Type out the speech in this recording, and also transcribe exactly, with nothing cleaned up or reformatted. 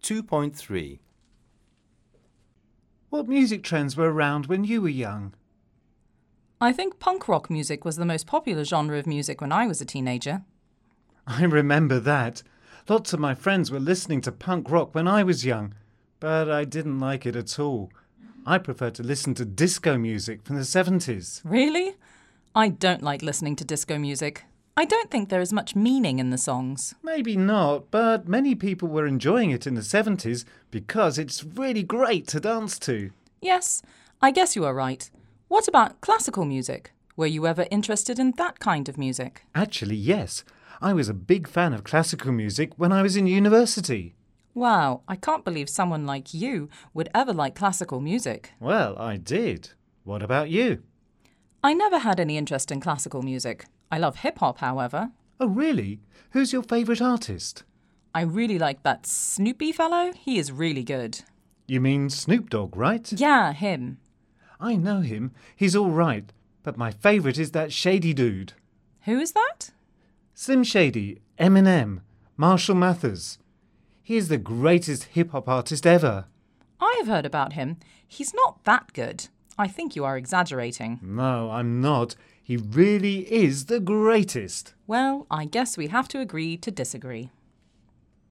two point three. What music trends were around when you were young? I think punk rock music was the most popular genre of music when I was a teenager. I remember that. Lots of my friends were listening to punk rock when I was young, but I didn't like it at all. I prefer to listen to disco music from the seventies. Really? I don't like listening to disco music. I don't think there is much meaning in the songs. Maybe not, but many people were enjoying it in the seventies because it's really great to dance to. Yes, I guess you are right. What about classical music? Were you ever interested in that kind of music? Actually, yes. I was a big fan of classical music when I was in university. Wow, I can't believe someone like you would ever like classical music. Well, I did. What about you? I never had any interest in classical music. I love hip-hop, however. Oh, really? Who's your favourite artist? I really like that Snoopy fellow. He is really good. You mean Snoop Dogg, right? Yeah, him. I know him. He's all right. But my favourite is that Shady dude. Who is that? Slim Shady, Eminem, Marshall Mathers. He is the greatest hip-hop artist ever. I have heard about him. He's not that good. I think you are exaggerating. No, I'm not. He really is the greatest. Well, I guess we have to agree to disagree.